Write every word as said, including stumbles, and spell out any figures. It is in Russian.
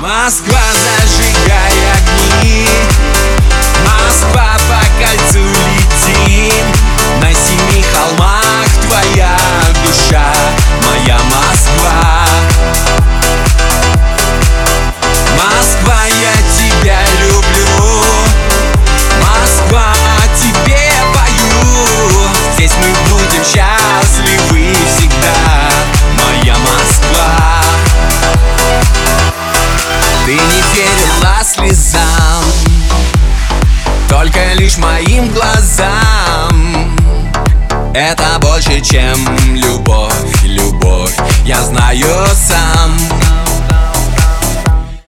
Москва, зажигай огни, Москва, по кольцу летим. На семи холмах твоя душа, моя Москва. Москва, я тебя люблю, Москва, о тебе пою. Здесь мы будем счастливы всегда, моя Москва. Ты не верила слезам, только лишь моим глазам. Это больше, чем любовь, любовь, я знаю сам.